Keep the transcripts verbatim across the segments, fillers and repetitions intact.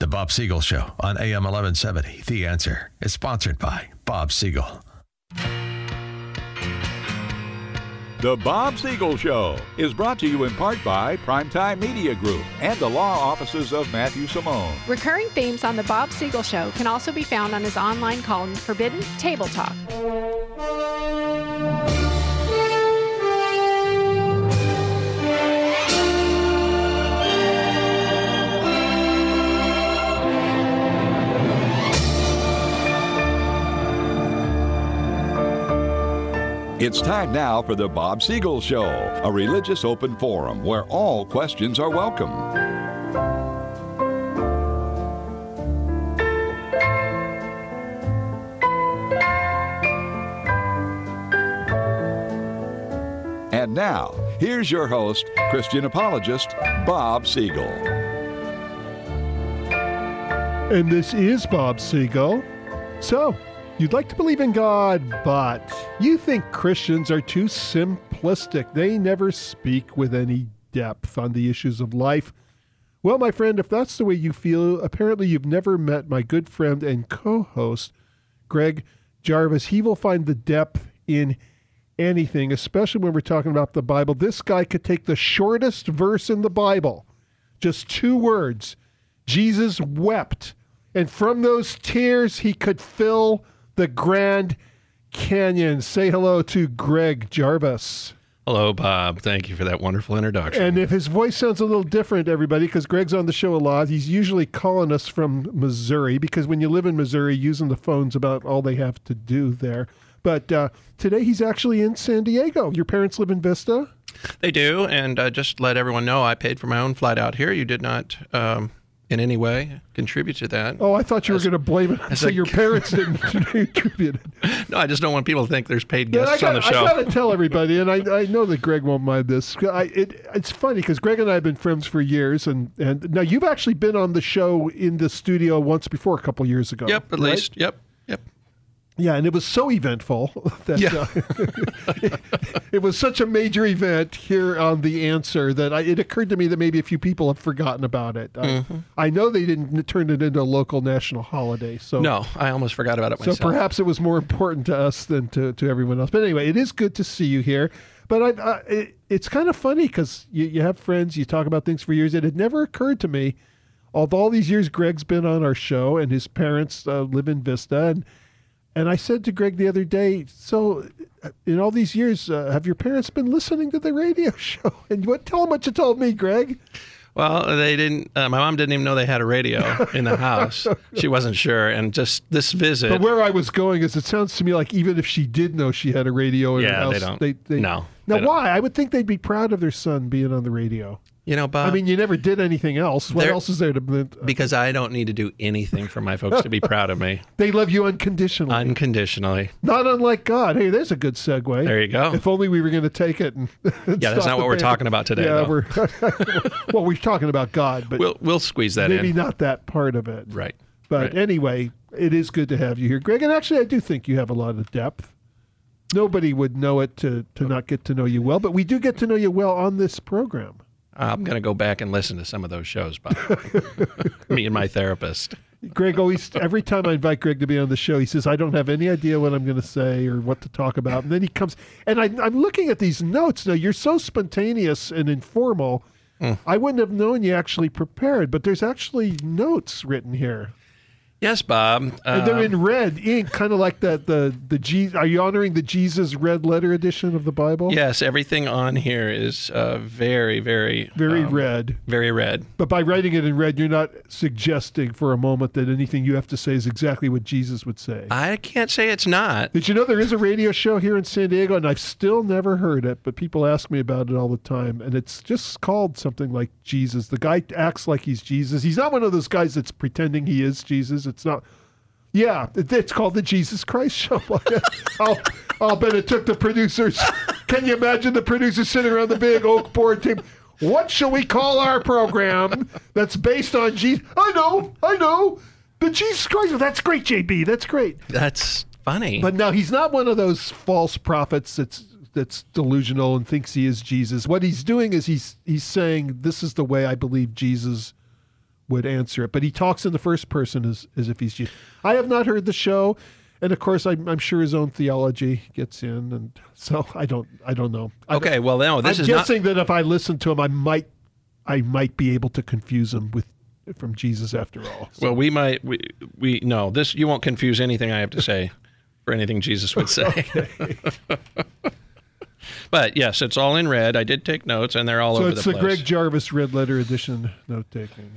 The Bob Siegel Show on A M eleven seventy. The Answer is sponsored by Bob Siegel. The Bob Siegel Show is brought to you in part by Primetime Media Group and the law offices of Matthew Simone. Recurring themes on The Bob Siegel Show can also be found on his online column, Forbidden Table Talk. It's time now for the Bob Siegel Show, a religious open forum where all questions are welcome. And now, here's your host, Christian apologist, Bob Siegel. And this is Bob Siegel. So, you'd like to believe in God, but you think Christians are too simplistic. They never speak with any depth on the issues of life. Well, my friend, if that's the way you feel, apparently you've never met my good friend and co-host, Greg Jarvis. He will find the depth in anything, especially when we're talking about the Bible. This guy could take the shortest verse in the Bible, just two words, Jesus wept, and from those tears he could fill the Grand Canyon. Say hello to Greg Jarvis. Hello, Bob. Thank you for that wonderful introduction. And if his voice sounds a little different, everybody, because Greg's on the show a lot, he's usually calling us from Missouri, because when you live in Missouri, using the phone's about all they have to do there. But uh, today he's actually in San Diego. Your parents live in Vista? They do, and uh, just let everyone know I paid for my own flight out here. You did not um, in any way contribute to that. Oh, I thought you as, were going to blame it and say your parents didn't contribute it. No, I just don't want people to think there's paid guests gotta, on the show. I got to tell everybody, and I, I know that Greg won't mind this. I, it, it's funny because Greg and I have been friends for years, and, and now you've actually been on the show in the studio once before a couple years ago. Yep, at right? least. Yep, yep. Yeah, and it was so eventful that Yeah. uh, it, it was such a major event here on The Answer that I, it occurred to me that maybe a few people have forgotten about it. Mm-hmm. I, I know they didn't turn it into a local national holiday. So No, I almost forgot about it So myself. perhaps it was more important to us than to, to everyone else. But anyway, it is good to see you here. But I, I, it, it's kind of funny because you, you have friends, you talk about things for years. It had never occurred to me, although all these years Greg's been on our show and his parents uh, live in Vista, and And I said to Greg the other day, so in all these years, uh, have your parents been listening to the radio show? And what? Tell them what you told me, Greg. Well, they didn't. Uh, my mom didn't even know they had a radio in the house. She wasn't sure, and just this visit. But where I was going is, it sounds to me like even if she did know she had a radio in Yeah, her house, they don't. They, they, No, Now, they don't. why? I would think they'd be proud of their son being on the radio. You know, Bob. I mean, you never did anything else. What There- else is there to? Uh, because I don't need to do anything for my folks to be proud of me. They love you unconditionally. Unconditionally. Not unlike God. Hey, there's a good segue. There you go. If only we were going to take it. And Yeah, that's not what we're talking about today, Yeah, though. we're well, we're talking about God, but We'll we'll squeeze that maybe in. not that part of it. Right. But right. anyway, it is good to have you here, Greg. And actually, I do think you have a lot of depth. Nobody would know it to, to not get to know you well, but we do get to know you well on this program. I'm going to go back and listen to some of those shows, Bob. Me and my therapist. Greg always, every time I invite Greg to be on the show, he says, I don't have any idea what I'm going to say or what to talk about. And then he comes, and I, I'm looking at these notes. Now, you're so spontaneous and informal. Mm. I wouldn't have known you actually prepared, but there's actually notes written here. Yes, Bob. And they're Um, in red ink, kind of like the, the, the G. Are you honoring the Jesus red letter edition of the Bible? Yes, everything on here is uh, very, very... Very um, red. Very red. But by writing it in red, you're not suggesting for a moment that anything you have to say is exactly what Jesus would say. I can't say it's not. Did you know there is a radio show here in San Diego, and I've still never heard it, but people ask me about it all the time, and it's just called something like Jesus. The guy acts like he's Jesus. He's not one of those guys that's pretending he is Jesus. It's not... Yeah, it, it's called the Jesus Christ Show. I'll, I'll bet it took the producers. Can you imagine the producers sitting around the big oak board table? What shall we call our program that's based on Jesus? I know, I know. The Jesus Christ. That's great, J B. That's great. That's funny. But now he's not one of those false prophets that's that's delusional and thinks he is Jesus. What he's doing is he's he's saying, this is the way I believe Jesus would answer it. But he talks in the first person as, as if he's Jesus. I have not heard the show. And of course, I'm, I'm sure his own theology gets in. And so I don't I don't know. I Okay, don't, well, no, this I'm is guessing not... that if I listen to him, I might I might be able to confuse him with from Jesus after all. So. Well, we might... We, we No, this you won't confuse anything I have to say for anything Jesus would say. But yes, it's all in red. I did take notes, and they're all so over it's the the place. Greg Jarvis Red Letter Edition note-taking.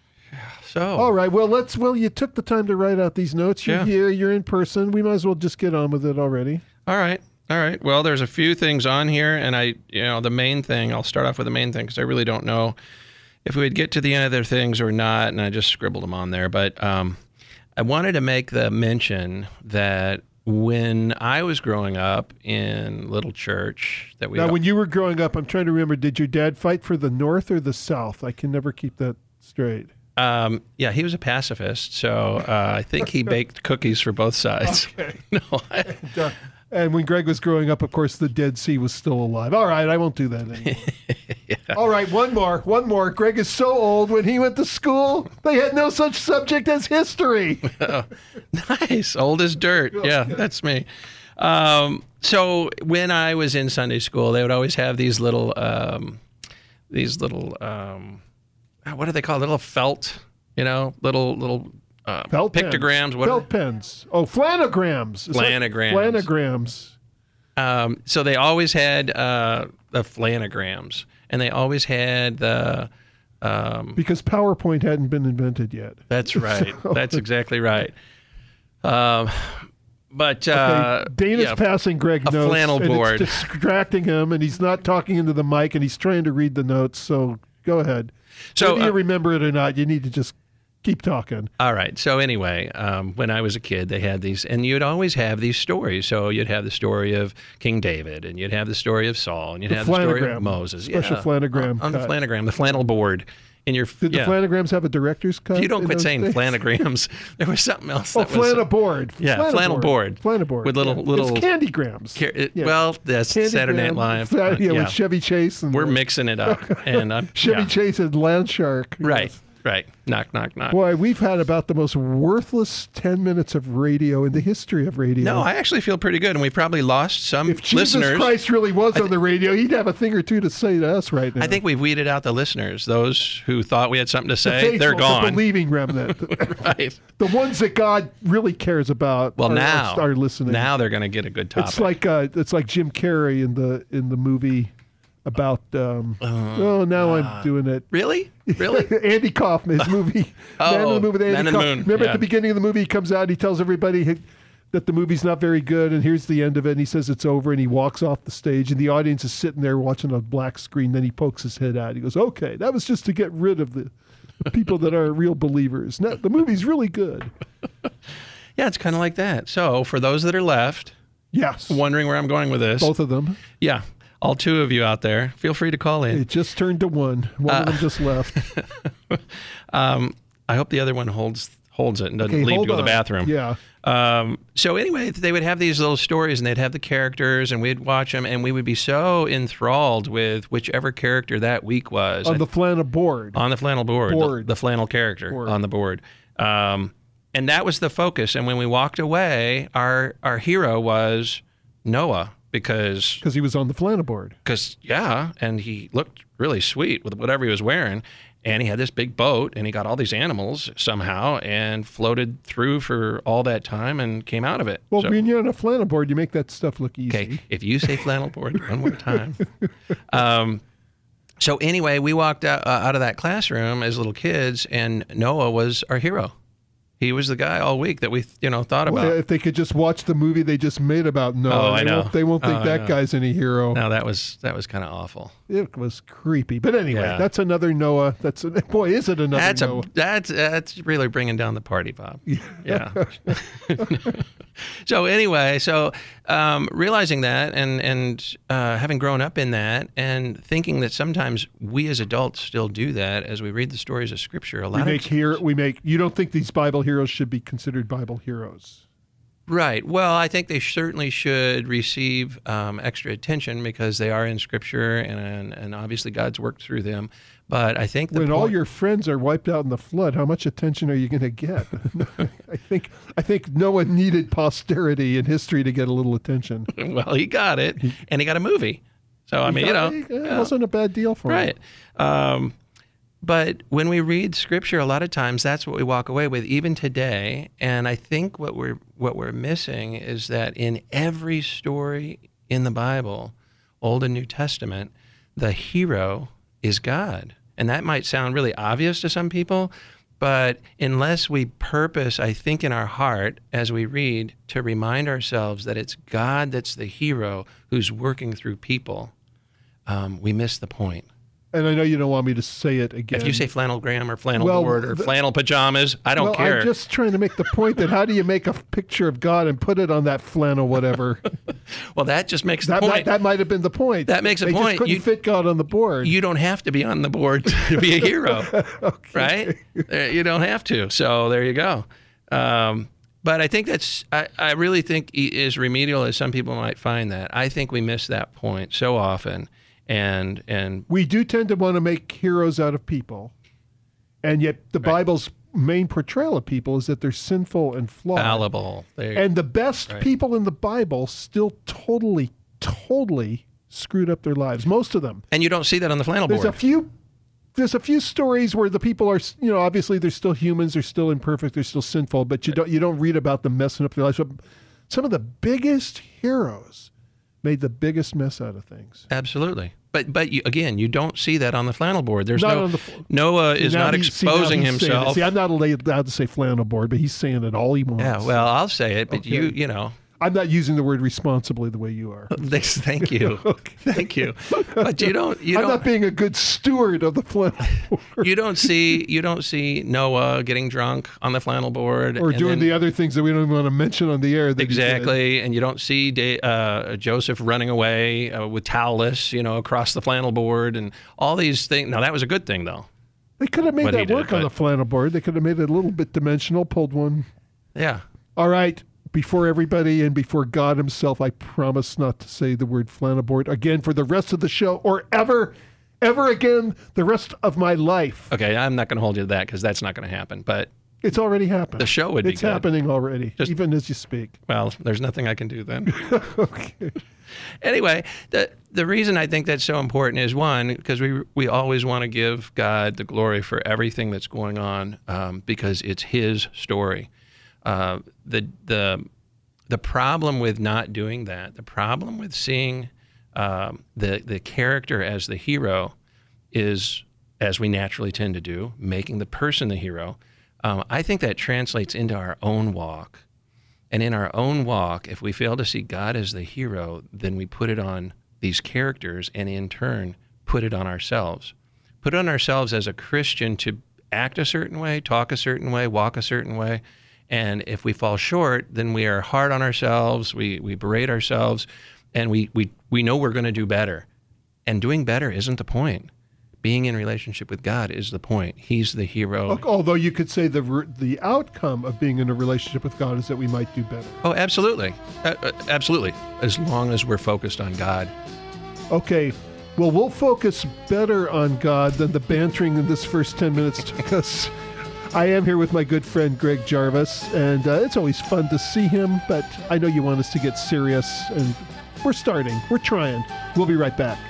So, All right. Well, let's. Well, you took the time to write out these notes. You're Yeah. here. You're in person. We might as well just get on with it already. all right, all right. Well, there's a few things on here, and I, you know, the main thing. I'll start off with the main thing because I really don't know if we would get to the other things or not, and I just scribbled them on there. But um, I wanted to make the mention that when I was growing up in little church, that we Now, when you were growing up, I'm trying to remember. Did your dad fight for the North or the South? I can never keep that straight. Um, yeah, he was a pacifist, so uh, I think he baked cookies for both sides. Okay. No, I, Uh, And when Greg was growing up, of course, the Dead Sea was still alive. All right, I won't do that anymore. yeah. All right, one more, one more. Greg is so old. When he went to school, they had no such subject as history. Oh, nice, old as dirt. Yeah, that's me. Um, so when I was in Sunday school, they would always have these little, um, these little, um, what do they call it? Little felt, you know, little little. Uh, Felt pictograms, pens. what are Felt pens. Oh, flanograms. Is that- Flanograms. Flanograms. Um, so they always had uh, the flanograms, and they always had the. Um, Because PowerPoint hadn't been invented yet. that's right. So- That's exactly right. Um, but uh, Okay, Dana's yeah, passing Greg a notes. flannel and board. It's distracting him, and he's not talking into the mic, and he's trying to read the notes. So go ahead. So, Whether you uh, remember it or not, you need to just keep talking. All right. So anyway, um, when I was a kid, they had these, and you'd always have these stories. So you'd have the story of King David, and you'd have the story of Saul, and you'd The have the story flanogram. of Moses. Special yeah, flanogram on, on the cut. flanogram, the flannel board. In your Did yeah. the flanograms have a director's cut? If you don't in quit those saying days? flanograms, there was something else. Oh, That was, flannel board. Yeah, flannel board. Flannel board. With little- yeah. little- It's candygrams. Car- it- Yeah. Well, that's Saturday Night Candygram. Live. Yeah, Uh, yeah, yeah. with Chevy Chase and We're the- mixing it up, and I'm Chevy yeah. Chase and Land Shark. Right, Yes. right. Knock, knock, knock. Boy, we've had about the most worthless ten minutes of radio in the history of radio. No, I actually feel pretty good, and we probably lost some if Jesus listeners. Christ really was on the radio, he'd have a thing or two to say to us right now. I think we've weeded out the listeners. Those who thought we had something to the say, faithful, they're the gone. believing remnant, Right. the ones that God really cares about. Well, are, now, are listening. now they're going to get a good topic. It's like uh, it's like Jim Carrey in the in the movie about. Um, oh, now I'm doing it. really, really. Andy Kaufman, his movie, Oh, Man in the Moon with Andy Man in the Kaufman. Moon, Remember yeah. at the beginning of the movie, he comes out, he tells everybody he, that the movie's not very good, and here's the end of it, and he says it's over, and he walks off the stage, and the audience is sitting there watching a black screen. Then he pokes his head out. He goes, "Okay, that was just to get rid of the, the people that aren't real believers. Now, the movie's really good." Yeah, it's kind of like that. So for those that are left, Yes, wondering where I'm going with this, both of them. yeah, all two of you out there, feel free to call in. It just turned to one. One Uh, of them just left. Um, I hope the other one holds holds it and doesn't Okay, leave hold to go to on. the bathroom. Yeah. Um, so anyway, they would have these little stories, and they'd have the characters, and we'd watch them, and we would be so enthralled with whichever character that week was. On I- the flannel board. on the flannel board, the- Board. The, flannel character Board. on the board. Um, and that was the focus. And when we walked away, our our hero was Noah because Because he was on the flannel board. because yeah, and he looked really sweet with whatever he was wearing. And he had this big boat, and he got all these animals somehow, and floated through for all that time, and came out of it. Well, So- when you're on a flannel board, you make that stuff look easy. okay, if you say flannel board one more time. Um, so anyway, we walked out, uh, out of that classroom as little kids, and Noah was our hero. He was the guy all week that we, you know, thought about. Well, if they could just watch the movie they just made about Noah, Oh, I they, know. Won't, they won't think Oh, I that know. guy's any hero. No, that was that was kind of awful. It was creepy. But anyway, Yeah. that's another Noah. That's a, boy, is it another That's Noah? a that's that's really bringing down the party, Bob. Yeah. So anyway, so um, realizing that, and and uh, having grown up in that, and thinking that sometimes we as adults still do that as we read the stories of Scripture. A we lot make of here. We make. You don't think these Bible heroes should be considered Bible heroes? right. Well, I think they certainly should receive um, extra attention because they are in Scripture, and and obviously God's worked through them. But I think the when point, all your friends are wiped out in the flood, how much attention are you going to get? I think I think Noah needed posterity in history to get a little attention. Well, he got it, and he got a movie. So I mean, you know, it yeah. wasn't a bad deal for him. Right. Um, but when we read Scripture, a lot of times that's what we walk away with, even today. And I think what we're what we're missing is that in every story in the Bible, Old and New Testament, the hero is God. And that might sound really obvious to some people, but unless we purpose, I think, in our heart as we read to remind ourselves that it's God that's the hero who's working through people, um, we miss the point. And I know you don't want me to say it again. If you say flannelgram or flannel Well, board or the- flannel pajamas, I don't well, care. I'm just trying to make the point that how do you make a picture of God and put it on that flannel whatever? Well, that just makes that the might, point. that might have been the point. That makes a they point. Just couldn't You- fit God on the board. You don't have to be on the board to be a hero, Okay. right? There- You don't have to. So there you go. Um, but I think that's, I, I really think, e- as remedial as some people might find that, I think we miss that point so often. And, and We do tend to want to make heroes out of people, and yet the Right. Bible's main portrayal of people is that they're sinful and flawed. fallible. There- And the best Right. people in the Bible still totally, totally screwed up their lives. Most of them. and you don't see that on the flannel There's board. a few. There's a few stories where the people are, you know, obviously they're still humans, they're still imperfect, they're still sinful, but you don't you don't read about them messing up their lives. But some of the biggest heroes made the biggest mess out of things. Absolutely. But but you, again, you don't see that on the flannel board. There's Not no on the fl- Noah is Now not he- see, now exposing he's saying it. himself. See, I'm not allowed to say flannel board, but he's saying it all he wants. Yeah, well, I'll say it, but Okay. you you know. I'm not using the word responsibly the way you are. Thanks, thank you, thank you. But you don't you I'm don't not being a good steward of the flannel board. you don't see you don't see Noah getting drunk on the flannel board Or and doing then- the other things that we don't even want to mention on the air. That he did. exactly, and you don't see Da- uh, Joseph running away uh, with towelless, you know, across the flannel board and all these things. Now that was a good thing, though. They could have made what he that did, work on but- the flannel board. They could have made it a little bit dimensional, pulled one. Yeah. All right. Before everybody and before God himself, I promise not to say the word flannel board again for the rest of the show or ever, ever again the rest of my life. Okay, I'm not going to hold you to that because that's not going to happen. But It's already happened. The show would be It's good. happening already, Just- even as you speak. well, there's nothing I can do then. Okay. Anyway, the the reason I think that's so important is one, because we we always want to give God the glory for everything that's going on, um, because it's His story. Uh, the the the problem with not doing that, the problem with seeing um, the the character as the hero, is, as we naturally tend to do, making the person the hero. Um, I think that translates into our own walk. And in our own walk, if we fail to see God as the hero, then we put it on these characters and in turn put it on ourselves. Put it on ourselves as a Christian to act a certain way, talk a certain way, walk a certain way. And if we fall short, then we are hard on ourselves, we, we berate ourselves, and we, we, we know we're going to do better. And doing better isn't the point. Being in relationship with God is the point. He's the hero. Although you could say the re- the outcome of being in a relationship with God is that we might do better. Oh, absolutely. Uh, uh, absolutely. As long as we're focused on God. Okay, well, we'll focus better on God than the bantering in this first ten minutes took us. I am here with my good friend Greg Jarvis, and uh, it's always fun to see him, but I know you want us to get serious, and we're starting. We're trying. We'll be right back.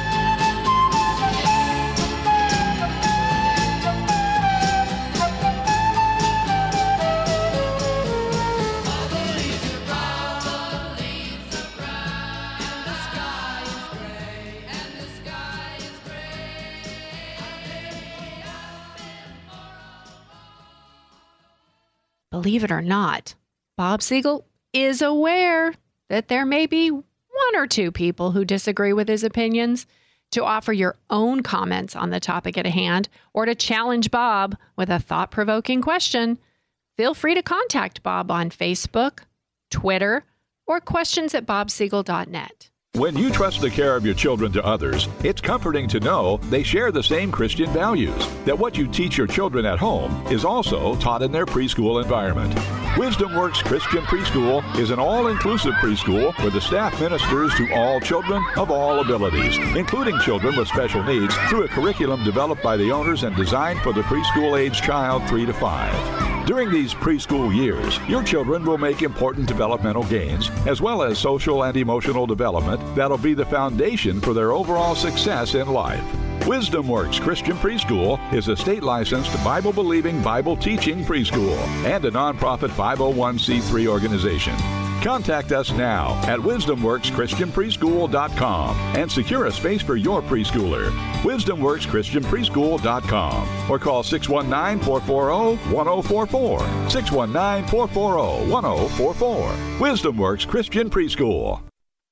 Believe it or not, Bob Siegel is aware that there may be one or two people who disagree with his opinions. To offer your own comments on the topic at hand or to challenge Bob with a thought-provoking question, feel free to contact Bob on Facebook, Twitter, or questions at bob siegel dot net. When you trust the care of your children to others, it's comforting to know they share the same Christian values, that what you teach your children at home is also taught in their preschool environment. Wisdom Works Christian Preschool is an all-inclusive preschool where the staff ministers to all children of all abilities, including children with special needs, through a curriculum developed by the owners and designed for the preschool-age child three to five. During these preschool years, your children will make important developmental gains, as well as social and emotional development that'll be the foundation for their overall success in life. Wisdom Works Christian Preschool is a state-licensed, Bible-believing, Bible-teaching preschool and a nonprofit five oh one c three organization. Contact us now at wisdom works christian preschool dot com and secure a space for your preschooler. wisdom works christian preschool dot com or call six one nine, four four zero, one zero four four. six one nine, four four zero, one zero four four. Wisdom Works Christian Preschool.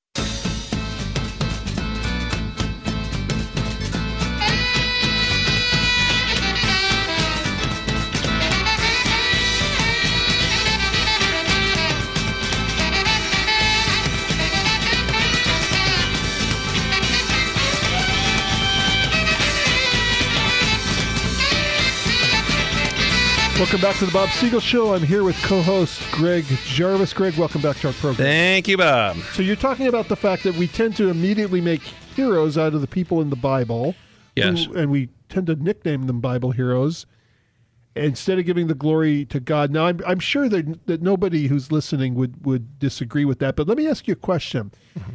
Welcome back to the Bob Siegel Show. I'm here with co-host Greg Jarvis. Greg, welcome back to our program. Thank you, Bob. So you're talking about the fact that we tend to immediately make heroes out of the people in the Bible. Yes. Who, and we tend to nickname them Bible heroes instead of giving the glory to God. Now, I'm, I'm sure that, that nobody who's listening would, would disagree with that, but let me ask you a question.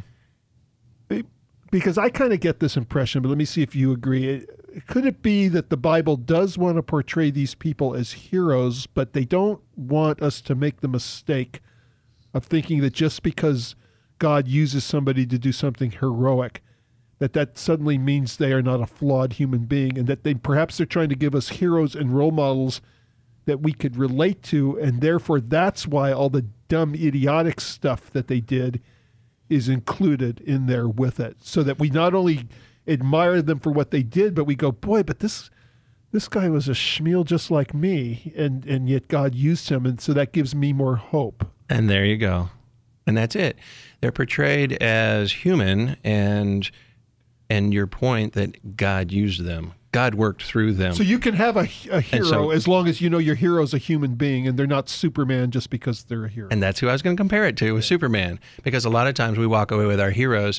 Mm-hmm. Because I kind of get this impression, but let me see if you agree. Could it be that the Bible does want to portray these people as heroes, but they don't want us to make the mistake of thinking that just because God uses somebody to do something heroic, that that suddenly means they are not a flawed human being, and that they perhaps they're trying to give us heroes and role models that we could relate to, and therefore that's why all the dumb, idiotic stuff that they did is included in there with it, so that we not only admire them for what they did, but we go, boy, but this this guy was a schmeal just like me, and, and yet God used him, and so that gives me more hope. And there you go. And that's it. They're portrayed as human, and and your point that God used them. God worked through them. So you can have a, a hero so, as long as you know your hero's a human being and they're not Superman just because they're a hero. And that's who I was going to compare it to, with Superman. Because a lot of times we walk away with our heroes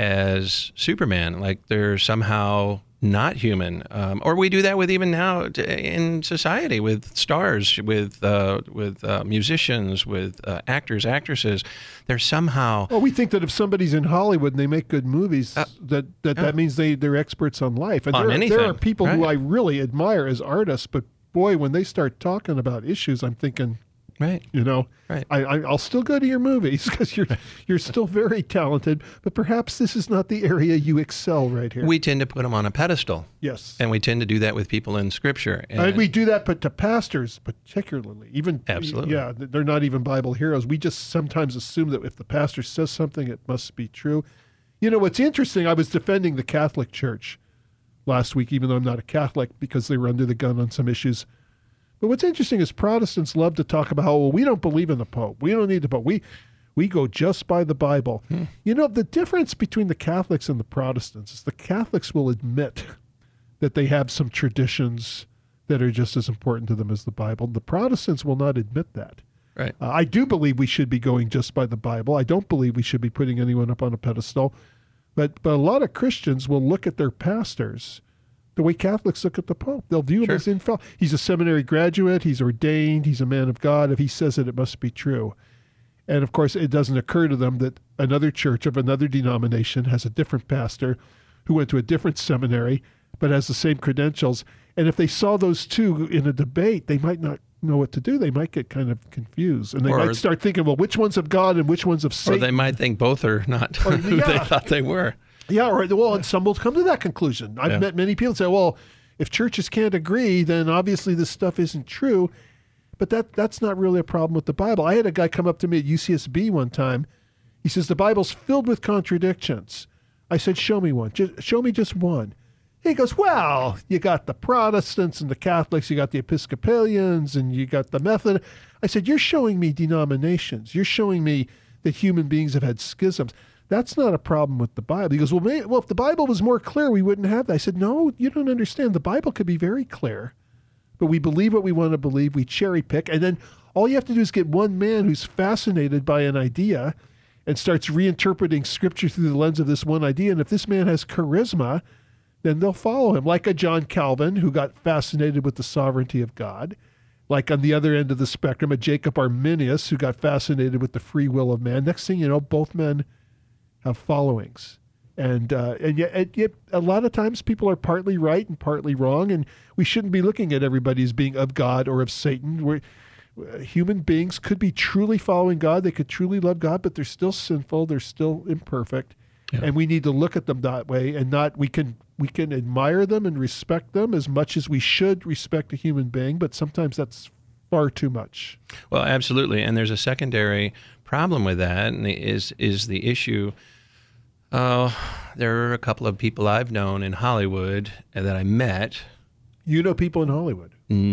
as Superman, like they're somehow not human. Um, or we do that with even now in society with stars, with uh, with uh, musicians, with uh, actors, actresses. They're somehow... Well, we think that if somebody's in Hollywood and they make good movies, uh, that that, yeah. that means they, they're experts on life. And on there, anything. there are people right. who I really admire as artists, but boy, when they start talking about issues, I'm thinking... Right. You know, right. I, I, I'll still go to your movies because you're you're still very talented, but perhaps this is not the area you excel right here. We tend to put them on a pedestal. Yes. And we tend to do that with people in Scripture. And, and we do that, but to pastors particularly. Even Absolutely. Yeah, they're not even Bible heroes. We just sometimes assume that if the pastor says something, it must be true. You know, what's interesting, I was defending the Catholic Church last week, even though I'm not a Catholic, because they were under the gun on some issues. But what's interesting is Protestants love to talk about how, well, we don't believe in the Pope. We don't need the Pope. We, we go just by the Bible. Hmm. You know, the difference between the Catholics and the Protestants is the Catholics will admit that they have some traditions that are just as important to them as the Bible. The Protestants will not admit that. Right. Uh, I do believe we should be going just by the Bible. I don't believe we should be putting anyone up on a pedestal. But, but a lot of Christians will look at their pastors the way Catholics look at the Pope. They'll view him Sure. as infallible. He's a seminary graduate. He's ordained. He's a man of God. If he says it, it must be true. And, of course, it doesn't occur to them that another church of another denomination has a different pastor who went to a different seminary but has the same credentials. And if they saw those two in a debate, they might not know what to do. They might get kind of confused. And they Or- might start thinking, well, which one's of God and which one's of Or Satan? they might think both are not Or- who they yeah. thought they were. Yeah, right. Well, and some will come to that conclusion. I've Yeah. met many people say, well, if churches can't agree, then obviously this stuff isn't true. But that that's not really a problem with the Bible. I had a guy come up to me at U C S B one time. He says, the Bible's filled with contradictions. I said, show me one. Just, show me just one. He goes, well, you got the Protestants and the Catholics, you got the Episcopalians, and you got the Methodist. I said, you're showing me denominations. You're showing me that human beings have had schisms. that's not a problem with the Bible. He goes, well, may, well, if the Bible was more clear, we wouldn't have that. I said, no, you don't understand. The Bible could be very clear, but we believe what we want to believe. We cherry pick. And then all you have to do is get one man who's fascinated by an idea and starts reinterpreting Scripture through the lens of this one idea. And if this man has charisma, then they'll follow him, like a John Calvin who got fascinated with the sovereignty of God, like on the other end of the spectrum, a Jacob Arminius who got fascinated with the free will of man. Next thing you know, both men have followings. And uh, and yet, and yet a lot of times people are partly right and partly wrong, and we shouldn't be looking at everybody as being of God or of Satan. We're, human beings could be truly following God. They could truly love God, but they're still sinful. They're still imperfect. Yeah. And we need to look at them that way, and not, we can we can admire them and respect them as much as we should respect a human being, but sometimes that's far too much. Well, absolutely. And there's a secondary problem with that, and is is the issue. Oh, there are a couple of people I've known in Hollywood that I met. You know people in Hollywood?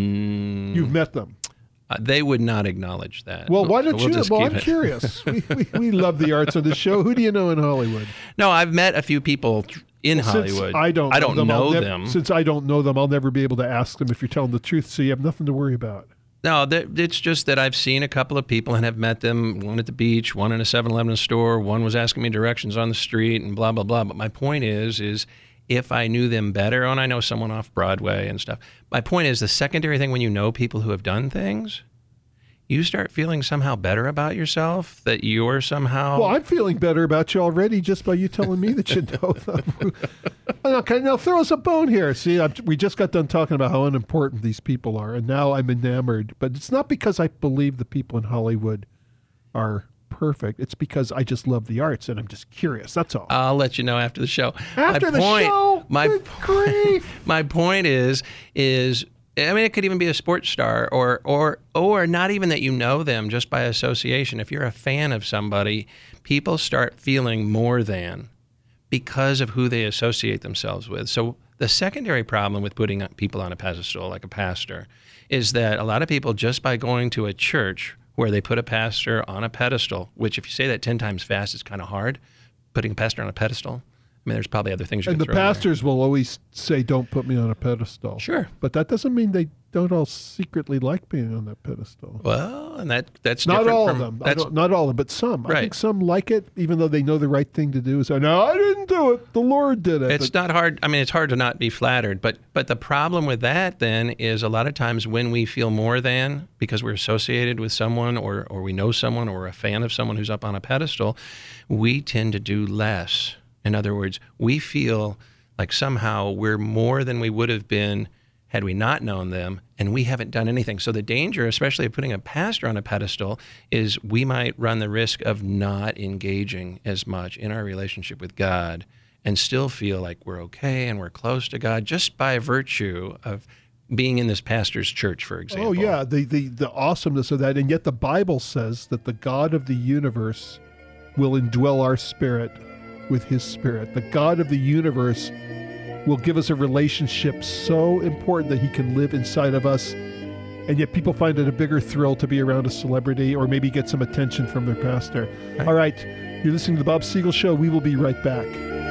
Mm, You've met them? Uh, they would not acknowledge that. Well, why don't so we'll you? Well, I'm it. curious. we, we, we love the arts on the show. Who do you know in Hollywood? No, I've met a few people in well, Hollywood. I don't. I don't know, them, know never, them. Since I don't know them, I'll never be able to ask them if you're telling the truth. So you have nothing to worry about. No, it's just that I've seen a couple of people and have met them, one at the beach, one in a seven eleven store, one was asking me directions on the street and blah, blah, blah. But my point is, is if I knew them better, and I know someone off Broadway and stuff, my point is the secondary thing when you know people who have done things, you start feeling somehow better about yourself, that you're somehow... Well, I'm feeling better about you already just by you telling me that you know them. Okay, now throw us a bone here. See, I'm, we just got done talking about how unimportant these people are, and now I'm enamored. But it's not because I believe the people in Hollywood are perfect. It's because I just love the arts, and I'm just curious. That's all. I'll let you know after the show. After my the point, show? My, Good grief. My point is, is... I mean, it could even be a sports star, or or or not even that you know them, just by association. If you're a fan of somebody, people start feeling more than because of who they associate themselves with. So the secondary problem with putting people on a pedestal, like a pastor, is that a lot of people, just by going to a church where they put a pastor on a pedestal, which if you say that ten times fast, it's kind of hard, putting a pastor on a pedestal. I mean, there's probably other things you and can the throw in pastors will always say, don't put me on a pedestal. Sure. But that doesn't mean they don't all secretly like being on that pedestal. Well, and that that's not different all from, of them. That's, I don't, not all of them, but some. Right. I think some like it, even though they know the right thing to do is, no, I didn't do it. The Lord did it. It's but, not hard. I mean, it's hard to not be flattered. But but the problem with that then is a lot of times when we feel more than because we're associated with someone, or or we know someone, or we're a fan of someone who's up on a pedestal, we tend to do less. In other words, we feel like somehow we're more than we would have been had we not known them, and we haven't done anything. So the danger, especially of putting a pastor on a pedestal, is we might run the risk of not engaging as much in our relationship with God and still feel like we're okay and we're close to God just by virtue of being in this pastor's church, for example. Oh, yeah, the, the, the awesomeness of that. And yet the Bible says that the God of the universe will indwell our spirit with his spirit. The God of the universe will give us a relationship so important that he can live inside of us. And yet people find it a bigger thrill to be around a celebrity or maybe get some attention from their pastor. Right. All right, you're listening to the Bob Siegel Show. We will be right back.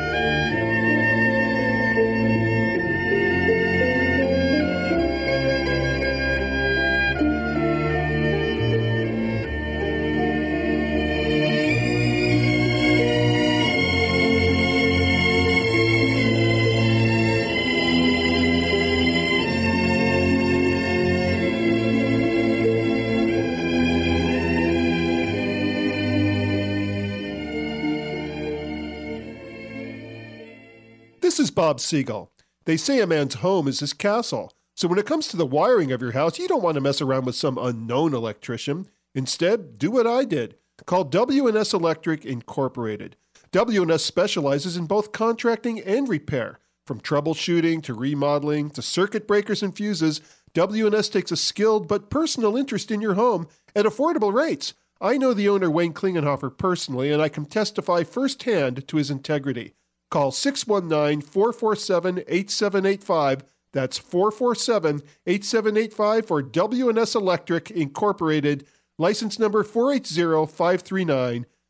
This is Bob Siegel. They say a man's home is his castle. So when it comes to the wiring of your house, you don't want to mess around with some unknown electrician. Instead, do what I did. Call W and S Electric Incorporated. W and S specializes in both contracting and repair. From troubleshooting to remodeling to circuit breakers and fuses, W and S takes a skilled but personal interest in your home at affordable rates. I know the owner, Wayne Klingenhofer, personally, and I can testify firsthand to his integrity. Call six one nine, four four seven, eight seven eight five. That's four four seven, eight seven eight five for W and S Electric Incorporated. License number four eight zero, five three nine.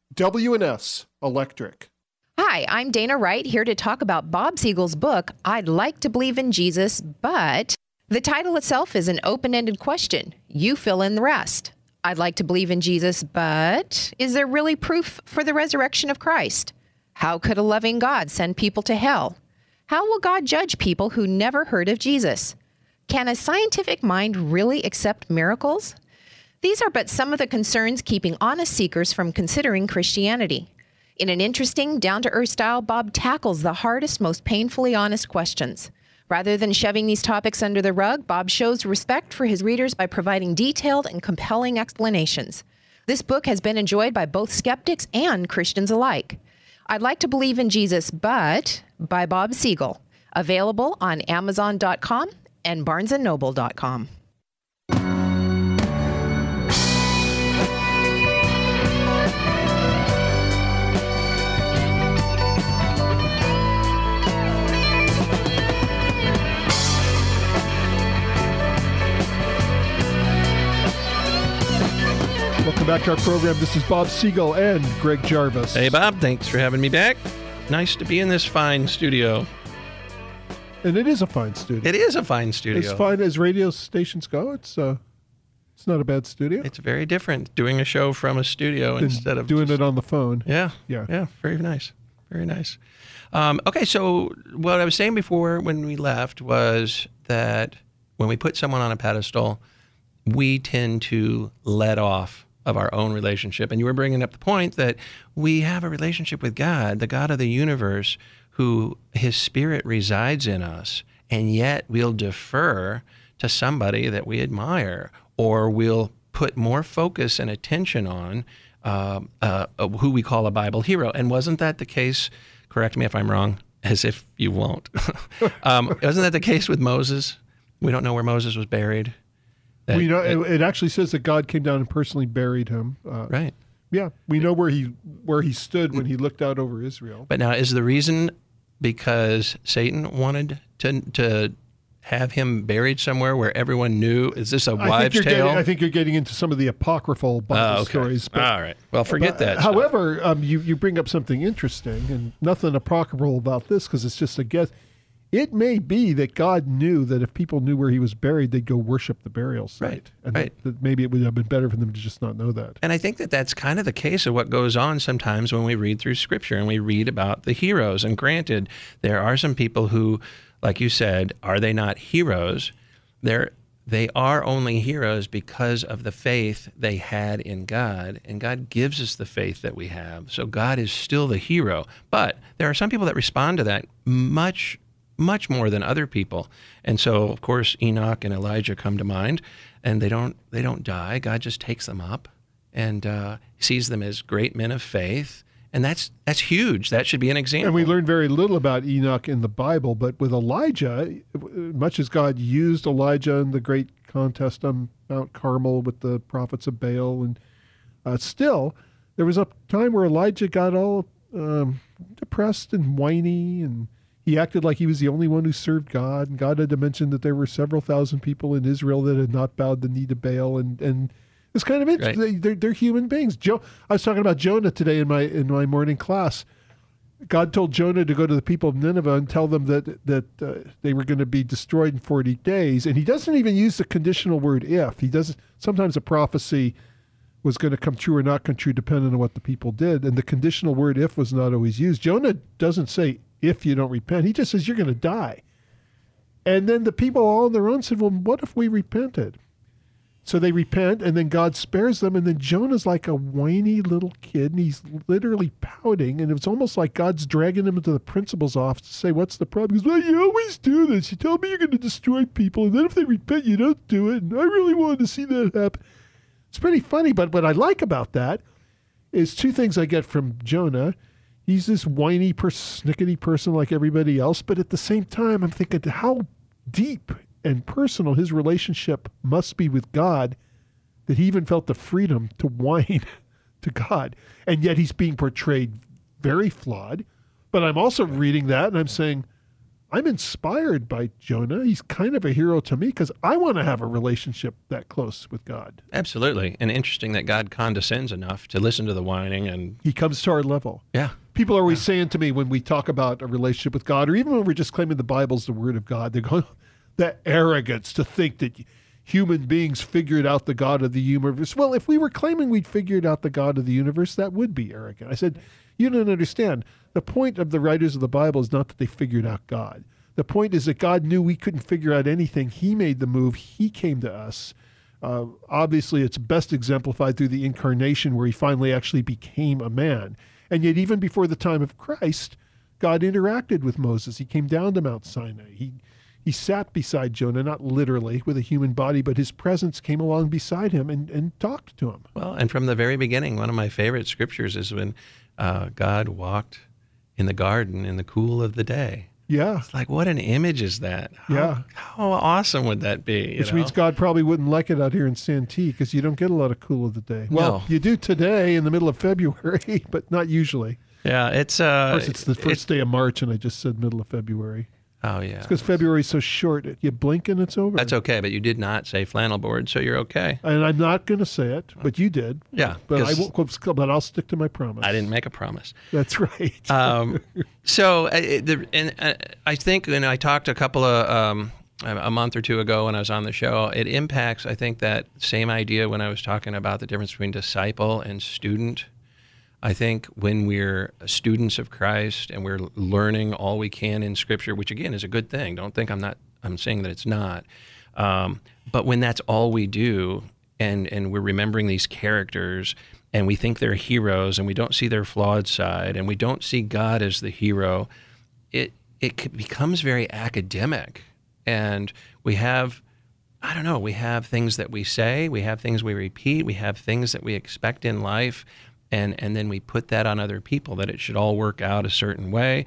W and S Electric. Hi, I'm Dana Wright, here to talk about Bob Siegel's book, I'd Like to Believe in Jesus, but the title itself is an open-ended question. You fill in the rest. I'd like to believe in Jesus, but is there really proof for the resurrection of Christ? How could a loving God send people to hell? How will God judge people who never heard of Jesus? Can a scientific mind really accept miracles? These are but some of the concerns keeping honest seekers from considering Christianity. In an interesting, down-to-earth style, Bob tackles the hardest, most painfully honest questions. Rather than shoving these topics under the rug, Bob shows respect for his readers by providing detailed and compelling explanations. This book has been enjoyed by both skeptics and Christians alike. I'd Like to Believe in Jesus, but by Bob Siegel. Available on Amazon dot com and Barnes and Noble dot com. Welcome back to our program. This is Bob Siegel and Greg Jarvis. Hey, Bob. Thanks for having me back. Nice to be in this fine studio. And it is a fine studio. It is a fine studio. As fine as radio stations go, it's uh, it's not a bad studio. It's very different doing a show from a studio Than instead of doing just, it on the phone. Yeah, Yeah. yeah. Very nice. Very nice. Um, okay, so what I was saying before when we left was that when we put someone on a pedestal, we tend to let off of our own relationship. And you were bringing up the point that we have a relationship with God, the God of the universe, who his spirit resides in us, and yet we'll defer to somebody that we admire, or we'll put more focus and attention on uh, uh, who we call a Bible hero. And wasn't that the case, correct me if I'm wrong, as if you won't, um, wasn't that the case with Moses? We don't know where Moses was buried. That, we know that, it, it actually says that God came down and personally buried him. Uh, right. Yeah, we know where he where he stood when he looked out over Israel. But now, is the reason because Satan wanted to to have him buried somewhere where everyone knew? Is this a wives' I think tale? Getting, I think you're getting into some of the apocryphal Bible oh, okay. stories. But, All right. Well, forget but, that. Uh, however, um, you you bring up something interesting, and nothing apocryphal about this because it's just a guess. It may be that God knew that if people knew where he was buried, they'd go worship the burial site. Right, and right. That, that maybe it would have been better for them to just not know that. And I think that that's kind of the case of what goes on sometimes when we read through Scripture and we read about the heroes. And granted, there are some people who, like you said, are they not heroes? They're, they are only heroes because of the faith they had in God. And God gives us the faith that we have. So God is still the hero. But there are some people that respond to that much much more than other people. And so, of course, Enoch and Elijah come to mind, and they don't they don't die. God just takes them up and uh, sees them as great men of faith. And that's that's huge. That should be an example. And we learn very little about Enoch in the Bible, but with Elijah, much as God used Elijah in the great contest on Mount Carmel with the prophets of Baal, and uh, still, there was a time where Elijah got all um, depressed and whiny, and he acted like he was the only one who served God, and God had to mention that there were several thousand people in Israel that had not bowed the knee to Baal, and and it's kind of interesting. Right. They're, they're human beings. Jo- I was talking about Jonah today in my in my morning class. God told Jonah to go to the people of Nineveh and tell them that that uh, they were going to be destroyed in forty days, and he doesn't even use the conditional word if. He doesn't. Sometimes a prophecy was going to come true or not come true depending on what the people did, and the conditional word if was not always used. Jonah doesn't say if you don't repent. He just says you're going to die. And then the people all on their own said, well, what if we repented? So they repent, and then God spares them, and then Jonah's like a whiny little kid, and he's literally pouting, and it's almost like God's dragging him into the principal's office to say, what's the problem? He goes, well, you always do this. You tell me you're going to destroy people, and then if they repent, you don't do it, and I really wanted to see that happen. It's pretty funny, but what I like about that is two things I get from Jonah. He's this whiny, persnickety person like everybody else, but at the same time, I'm thinking how deep and personal his relationship must be with God that he even felt the freedom to whine to God. And yet he's being portrayed very flawed. But I'm also reading that and I'm saying, I'm inspired by Jonah. He's kind of a hero to me because I want to have a relationship that close with God. Absolutely. And interesting that God condescends enough to listen to the whining and... He comes to our level. Yeah. People are always yeah. saying to me when we talk about a relationship with God, or even when we're just claiming the Bible's the Word of God, they're going, that arrogance to think that human beings figured out the God of the universe. Well, if we were claiming we'd figured out the God of the universe, that would be arrogant. I said, you don't understand. The point of the writers of the Bible is not that they figured out God. The point is that God knew we couldn't figure out anything. He made the move. He came to us. Uh, obviously, it's best exemplified through the incarnation where he finally actually became a man. And yet, even before the time of Christ, God interacted with Moses. He came down to Mount Sinai. He he sat beside Jonah, not literally with a human body, but his presence came along beside him and, and talked to him. Well, and from the very beginning, one of my favorite scriptures is when uh, God walked in the garden in the cool of the day. Yeah. It's like, what an image is that? How, yeah. How awesome would that be? Which know? means God probably wouldn't like it out here in Santee because you don't get a lot of cool of the day. Well, no. You do today in the middle of February, but not usually. Yeah, it's... Uh, of course, it's the first day of March, and I just said middle of February. Oh, yeah. It's because February's so short. You blink and it's over. That's okay, but you did not say flannel board, so you're okay. And I'm not going to say it, but you did. Yeah. But I won't. But I'll stick to my promise. I didn't make a promise. That's right. um, so, uh, the, and uh, I think, and I talked a couple of, um, a month or two ago when I was on the show, it impacts, I think, that same idea when I was talking about the difference between disciple and student. I think when we're students of Christ and we're learning all we can in Scripture, which again is a good thing. Don't think I'm not. I'm saying that it's not. Um, but when that's all we do, and and we're remembering these characters, and we think they're heroes, and we don't see their flawed side, and we don't see God as the hero, it it becomes very academic, and we have. I don't know. We have things that we say. We have things we repeat. We have things that we expect in life. And and then we put that on other people, that it should all work out a certain way,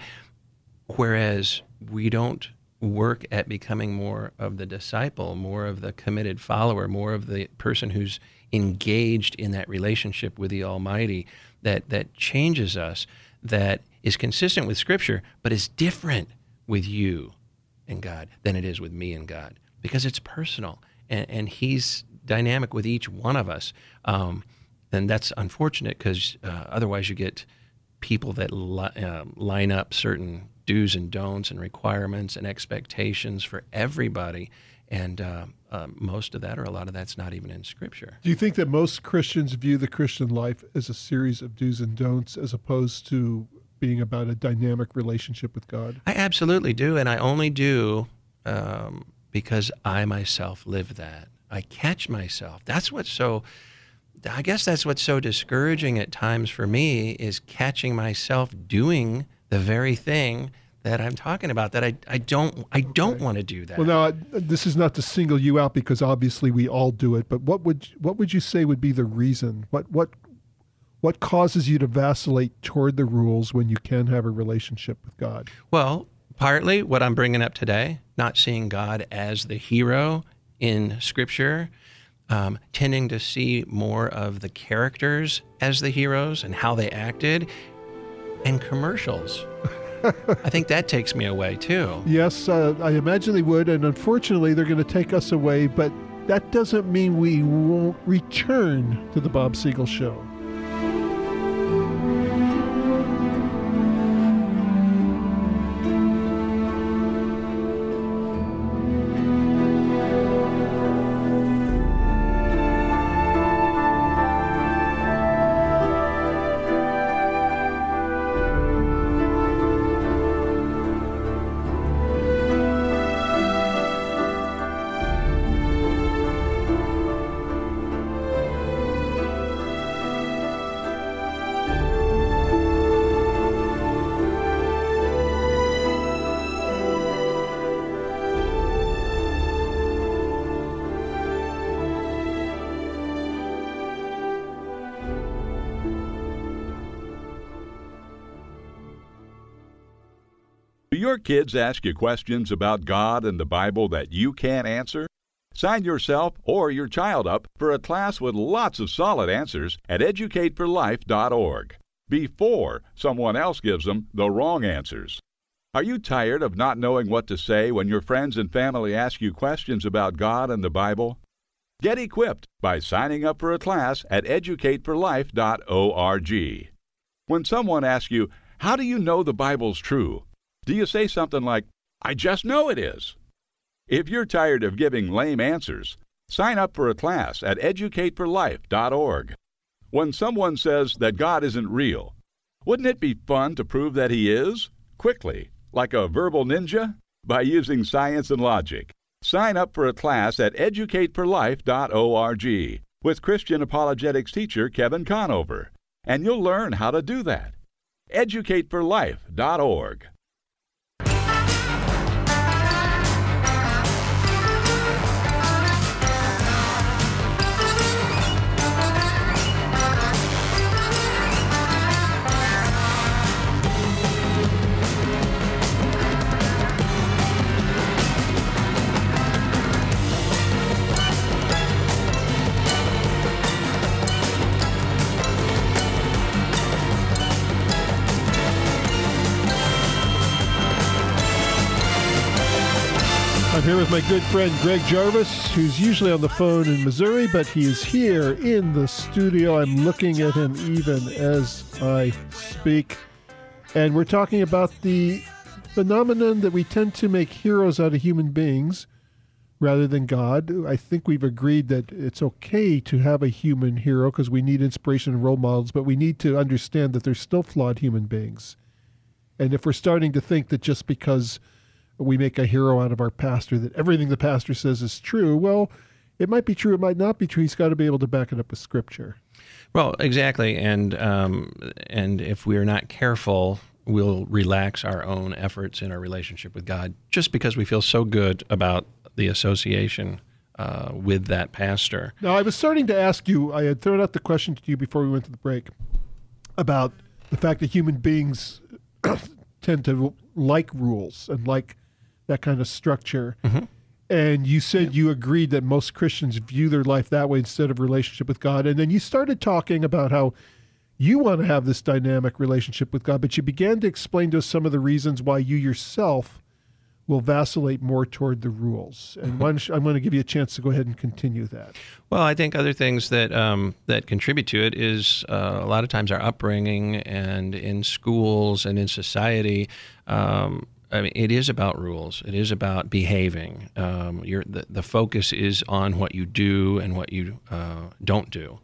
whereas we don't work at becoming more of the disciple, more of the committed follower, more of the person who's engaged in that relationship with the Almighty, that, that changes us, that is consistent with Scripture, but is different with you and God than it is with me and God, because it's personal, and, and He's dynamic with each one of us. Um, And that's unfortunate because uh, otherwise you get people that li- uh, line up certain do's and don'ts and requirements and expectations for everybody. And uh, uh, most of that, or a lot of that's not even in Scripture. Do you think that most Christians view the Christian life as a series of do's and don'ts as opposed to being about a dynamic relationship with God? I absolutely do. And I only do um, because I myself live that. I catch myself. That's what's so... I guess that's what's so discouraging at times for me, is catching myself doing the very thing that I'm talking about, that I, I don't I don't okay. want to do that. Well, now, this is not to single you out because obviously we all do it, but what would what would you say would be the reason? What what what causes you to vacillate toward the rules when you can have a relationship with God? Well, partly what I'm bringing up today, not seeing God as the hero in Scripture, Um, tending to see more of the characters as the heroes and how they acted, and commercials. I think that takes me away too. Yes, uh, I imagine they would, and unfortunately they're going to take us away, but that doesn't mean we won't return to the Bob Siegel Show. Do your kids ask you questions about God and the Bible that you can't answer? Sign yourself or your child up for a class with lots of solid answers at educate for life dot org before someone else gives them the wrong answers. Are you tired of not knowing what to say when your friends and family ask you questions about God and the Bible? Get equipped by signing up for a class at educate for life dot org. When someone asks you, "How do you know the Bible's true?" do you say something like, "I just know it is"? If you're tired of giving lame answers, sign up for a class at educate for life dot org. When someone says that God isn't real, wouldn't it be fun to prove that He is? Quickly, like a verbal ninja? By using science and logic. Sign up for a class at educate for life dot org with Christian apologetics teacher Kevin Conover, and you'll learn how to do that. educate for life dot org. I'm here with my good friend Greg Jarvis, who's usually on the phone in Missouri, but he is here in the studio. I'm looking at him even as I speak. And we're talking about the phenomenon that we tend to make heroes out of human beings rather than God. I think we've agreed that it's okay to have a human hero because we need inspiration and role models, but we need to understand that they're still flawed human beings. And if we're starting to think that just because we make a hero out of our pastor, that everything the pastor says is true, well, it might be true, it might not be true. He's got to be able to back it up with Scripture. Well, exactly. And um, and if we're not careful, we'll relax our own efforts in our relationship with God just because we feel so good about the association uh, with that pastor. Now, I was starting to ask you, I had thrown out the question to you before we went to the break about the fact that human beings tend to like rules and like that kind of structure. Mm-hmm. And you said yeah. you agreed that most Christians view their life that way instead of relationship with God. And then you started talking about how you want to have this dynamic relationship with God, but you began to explain to us some of the reasons why you yourself will vacillate more toward the rules. And one, I'm going to give you a chance to go ahead and continue that. Well, I think other things that um, that contribute to it is uh, a lot of times our upbringing and in schools and in society. Um, I mean, it is about rules. It is about behaving. Um, you're, the, the focus is on what you do and what you uh, don't do.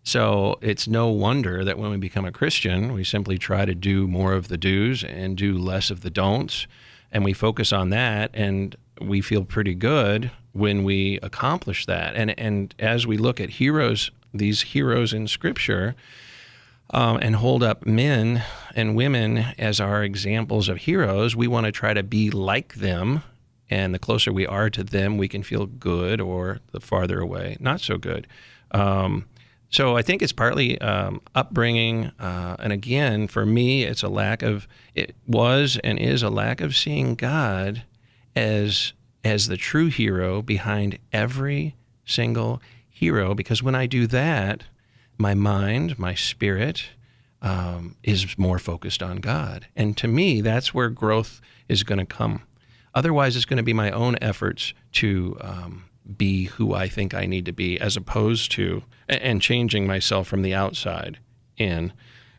So it's no wonder that when we become a Christian, we simply try to do more of the do's and do less of the don'ts. And we focus on that, and we feel pretty good when we accomplish that. And and as we look at heroes, these heroes in Scripture, um, and hold up men and women as our examples of heroes, we want to try to be like them. And the closer we are to them, we can feel good, or the farther away, not so good. Um, So I think it's partly um, upbringing, uh, and again, for me, it's a lack of, it was and is a lack of seeing God as as the true hero behind every single hero, because when I do that, my mind, my spirit um, is more focused on God. And to me, that's where growth is going to come. Otherwise, it's going to be my own efforts to um, be who I think I need to be, as opposed to, and changing myself from the outside in,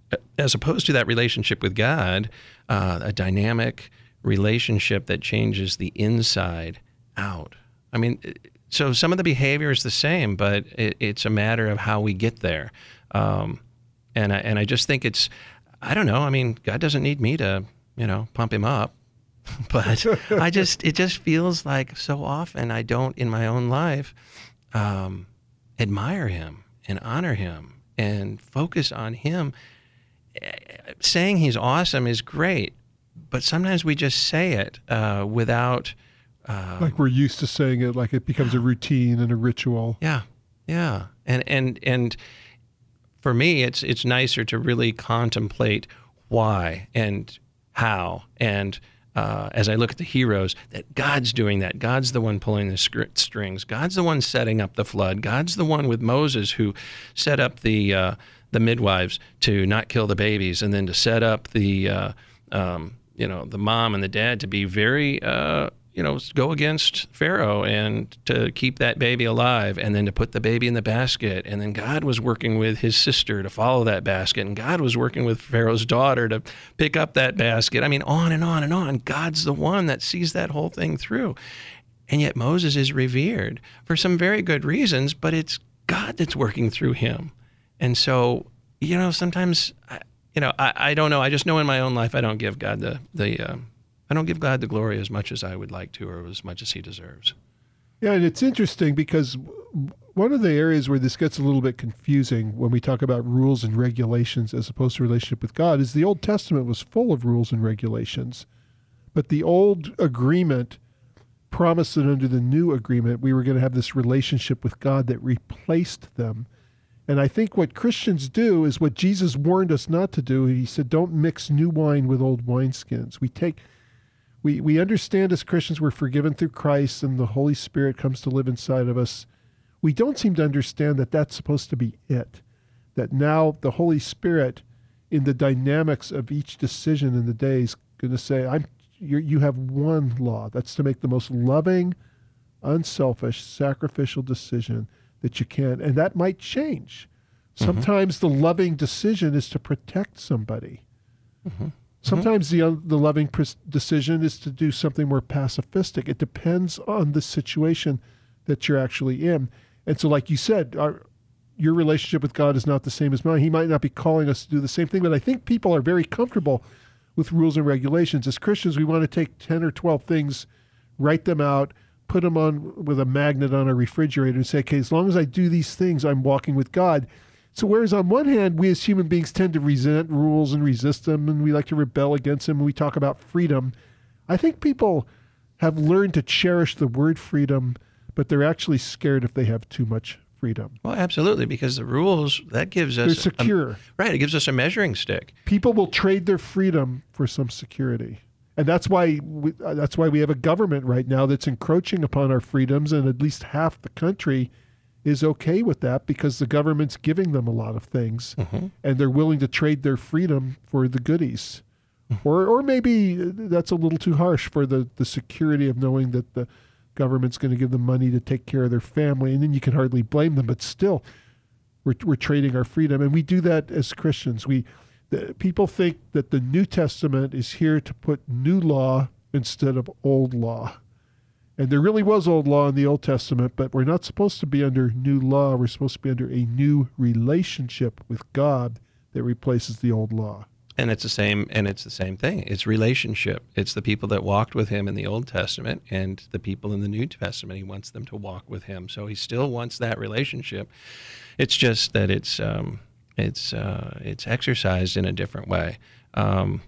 as opposed to that relationship with God, uh, a dynamic relationship that changes the inside out. I mean, so some of the behavior is the same, but it, it's a matter of how we get there. Um, and I, and I just think it's, I don't know, I mean, God doesn't need me to, you know, pump him up. But I just, it just feels like so often I don't in my own life um, admire him and honor him and focus on him. Saying he's awesome is great, but sometimes we just say it uh, without... Um, like we're used to saying it, like it becomes a routine and a ritual. Yeah, yeah. And and and for me, it's it's nicer to really contemplate why and how, and Uh, as I look at the heroes, that God's doing that. God's the one pulling the sc- strings. God's the one setting up the flood. God's the one with Moses who set up the uh, the midwives to not kill the babies, and then to set up the uh, um, you know, the mom and the dad to be very, uh, you know, go against Pharaoh and to keep that baby alive, and then to put the baby in the basket. And then God was working with his sister to follow that basket, and God was working with Pharaoh's daughter to pick up that basket. I mean, on and on and on. God's the one that sees that whole thing through. And yet Moses is revered for some very good reasons, but it's God that's working through him. And so, you know, sometimes, you know, I, I don't know. I just know in my own life I don't give God the, the um, I don't give God the glory as much as I would like to, or as much as he deserves. Yeah, and it's interesting because one of the areas where this gets a little bit confusing when we talk about rules and regulations as opposed to relationship with God is the Old Testament was full of rules and regulations. But the old agreement promised that under the new agreement, we were going to have this relationship with God that replaced them. And I think what Christians do is what Jesus warned us not to do. He said, don't mix new wine with old wineskins. We take... We we understand as Christians we're forgiven through Christ and the Holy Spirit comes to live inside of us. We don't seem to understand that that's supposed to be it, that now the Holy Spirit in the dynamics of each decision in the day is going to say, "I'm you you have one law. That's to make the most loving, unselfish, sacrificial decision that you can." And that might change. Mm-hmm. Sometimes the loving decision is to protect somebody. Mm-hmm. Sometimes the uh, the loving pres- decision is to do something more pacifistic. It depends on the situation that you're actually in. And so, like you said, our, your relationship with God is not the same as mine. He might not be calling us to do the same thing, but I think people are very comfortable with rules and regulations. As Christians, we want to take ten or twelve things, write them out, put them on with a magnet on a refrigerator and say, okay, as long as I do these things, I'm walking with God. So whereas on one hand, we as human beings tend to resent rules and resist them, and we like to rebel against them, and we talk about freedom, I think people have learned to cherish the word freedom, but they're actually scared if they have too much freedom. Well, absolutely, because the rules, that gives us... They're secure. A, right, it gives us a measuring stick. People will trade their freedom for some security. And that's why we, uh, that's why we have a government right now that's encroaching upon our freedoms, and at least half the country is okay with that because the government's giving them a lot of things, mm-hmm. and they're willing to trade their freedom for the goodies. Mm-hmm. Or or maybe that's a little too harsh for the, the security of knowing that the government's going to give them money to take care of their family, and then you can hardly blame them, but still, we're, we're trading our freedom. And we do that as Christians. We the, people think that the New Testament is here to put new law instead of old law. And there really was old law in the Old Testament, but we're not supposed to be under new law. We're supposed to be under a new relationship with God that replaces the old law. And it's the same, and it's the same thing. It's relationship. It's the people that walked with him in the Old Testament and the people in the New Testament. He wants them to walk with him. So he still wants that relationship. It's just that it's um, it's uh, it's exercised in a different way. Um,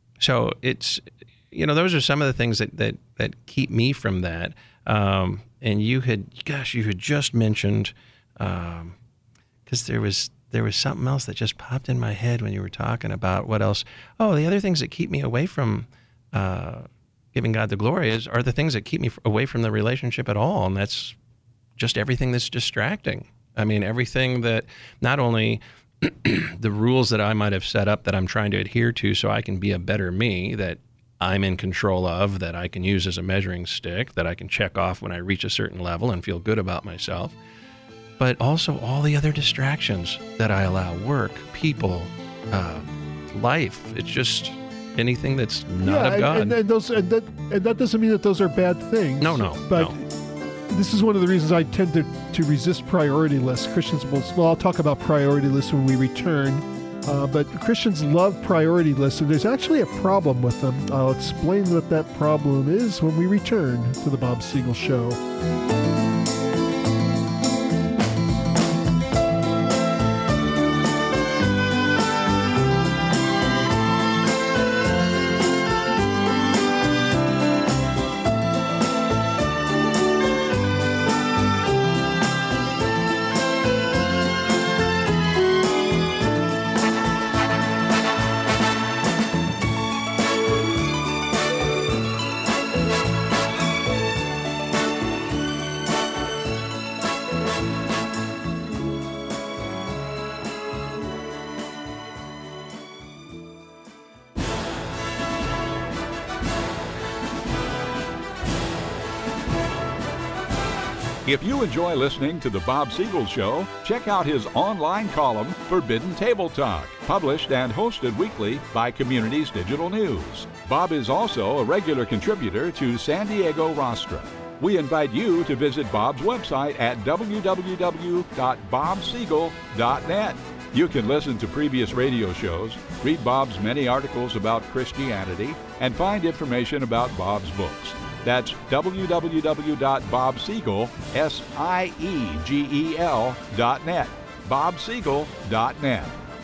so it's, you know, those are some of the things that that, that keep me from that. Um, and you had, gosh, you had just mentioned, because um, there was. There was something else that just popped in my head when you were talking about what else. Oh, the other things that keep me away from uh, giving God the glory is are the things that keep me away from the relationship at all, and that's just everything that's distracting. I mean, everything that not only the rules that I might have set up that I'm trying to adhere to so I can be a better me, that I'm in control of, that I can use as a measuring stick, that I can check off when I reach a certain level and feel good about myself, but also all the other distractions that I allow, work, people, uh, life. It's just anything that's not yeah, of God. And, and, those, and, that, and that doesn't mean that those are bad things. No, no, But no. This is one of the reasons I tend to, to resist priority lists. Christians will, well, I'll talk about priority lists when we return. Uh, but Christians love priority lists, and there's actually a problem with them. I'll explain what that problem is when we return to the Bob Siegel Show. If you enjoy listening to The Bob Siegel Show, check out his online column, Forbidden Table Talk, published and hosted weekly by Communities Digital News. Bob is also a regular contributor to San Diego Rostra. We invite you to visit Bob's website at w w w dot bob siegel dot net. You can listen to previous radio shows, read Bob's many articles about Christianity, and find information about Bob's books. That's w w w dot bob siegel, S I E G E L, dot net. bob siegel dot net.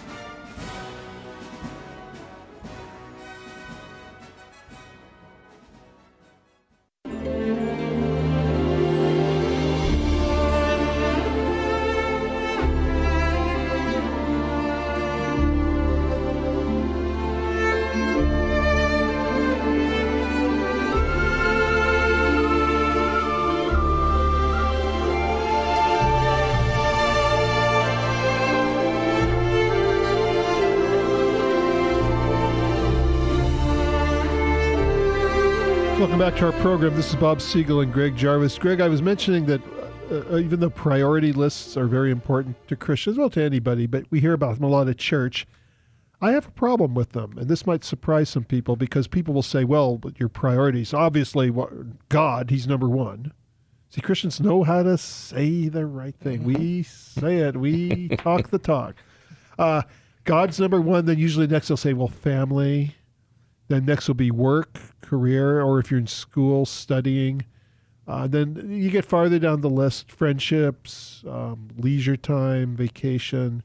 Welcome back to our program. This is Bob Siegel and Greg Jarvis. Greg, I was mentioning that uh, even though priority lists are very important to Christians, well, to anybody, but we hear about them a lot at church, I have a problem with them. And this might surprise some people because people will say, well, but your priorities, obviously, God, he's number one. See, Christians know how to say the right thing. We say it. We talk the talk. Uh, God's number one. Then usually next they'll say, well, family. Then next will be work, career, or if you're in school studying. Uh, then you get farther down the list, friendships, um, leisure time, vacation.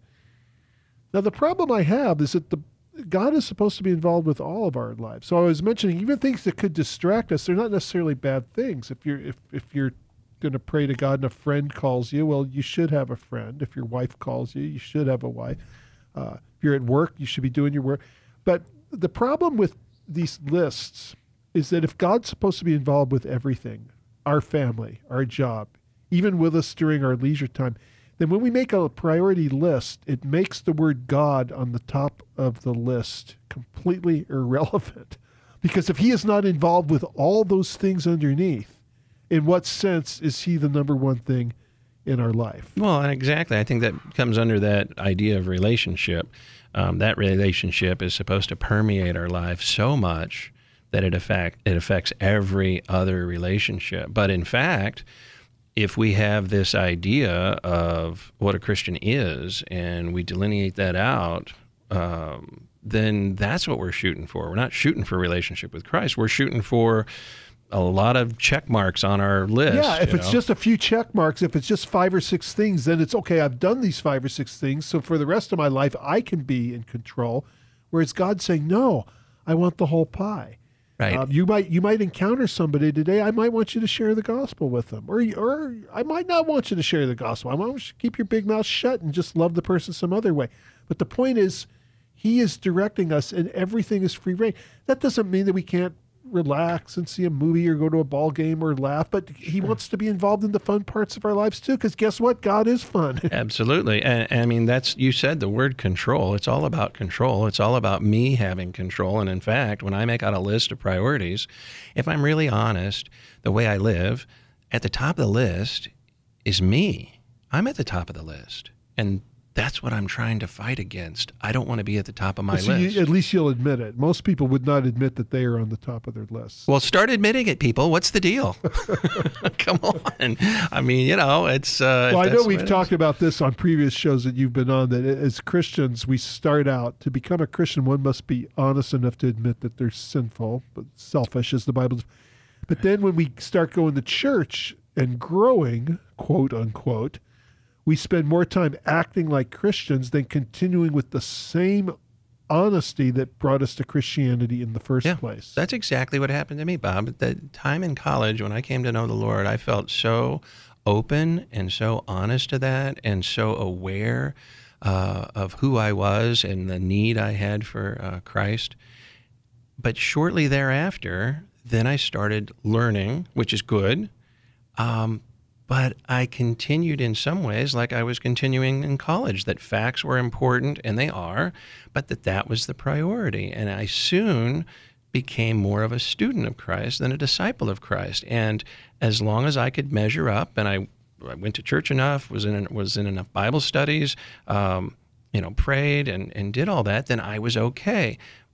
Now, the problem I have is that the God is supposed to be involved with all of our lives. So I was mentioning even things that could distract us, they're not necessarily bad things. If you're if, if you're going to pray to God and a friend calls you, well, you should have a friend. If your wife calls you, you should have a wife. Uh, if you're at work, you should be doing your work. But the problem with these lists is that if God's supposed to be involved with everything, our family, our job, even with us during our leisure time, then when we make a priority list, it makes the word God on the top of the list completely irrelevant. Because if he is not involved with all those things underneath, in what sense is he the number one thing in our life? Well, exactly. I think that comes under that idea of relationship. Um, that relationship is supposed to permeate our life so much that it affect it affects every other relationship. But in fact, if we have this idea of what a Christian is and we delineate that out, um, then that's what we're shooting for. We're not shooting for a relationship with Christ. We're shooting for a lot of check marks on our list. Yeah, if it's know? just a few check marks, if it's just five or six things, then it's okay, I've done these five or six things, so for the rest of my life, I can be in control. Whereas God's saying, no, I want the whole pie. Right. Uh, you might you might encounter somebody today, I might want you to share the gospel with them. Or, or I might not want you to share the gospel. I want you to keep your big mouth shut and just love the person some other way. But the point is, he is directing us and everything is free reign. That doesn't mean that we can't relax and see a movie or go to a ball game or laugh, but he sure. wants to be involved in the fun parts of our lives too, because guess what? God is fun. Absolutely. And, and I mean, that's, you said the word control. It's all about control. It's all about me having control. And in fact, when I make out a list of priorities, if I'm really honest, the way I live, at the top of the list is me. I'm at the top of the list. And that's what I'm trying to fight against. I don't want to be at the top of my so list. You, at least you'll admit it. Most people would not admit that they are on the top of their list. Well, start admitting it, people. What's the deal? Come on. I mean, you know, it's... Uh, well, I know we've talked about this on previous shows that you've been on, that as Christians, we start out, to become a Christian, one must be honest enough to admit that they're sinful, but selfish, as the Bible says. But right. then when we start going to church and growing, quote unquote, we spend more time acting like Christians than continuing with the same honesty that brought us to Christianity in the first yeah, place. That's exactly what happened to me, Bob. At the time in college, when I came to know the Lord, I felt so open and so honest to that and so aware uh, of who I was and the need I had for uh, Christ. But shortly thereafter, then I started learning, which is good, um, but I continued in some ways like I was continuing in college, that facts were important, and they are, but that that was the priority. And I soon became more of a student of Christ than a disciple of Christ. And as long as I could measure up, and I I went to church enough, was in was in enough Bible studies, um, you know, prayed and, and did all that, then I was okay.